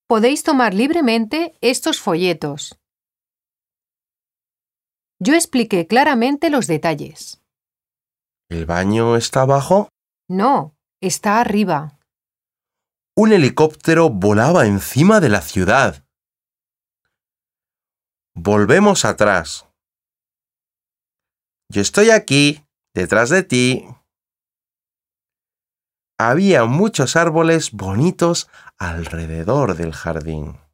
podéis tomar libremente estos folletos. Yo expliqué claramente los detalles. ¿El baño está abajo? No, está arriba. Un helicóptero volaba encima de la ciudad. Volvemos atrás. Yo estoy aquí, detrás de ti. Había muchos árboles bonitos alrededor del jardín.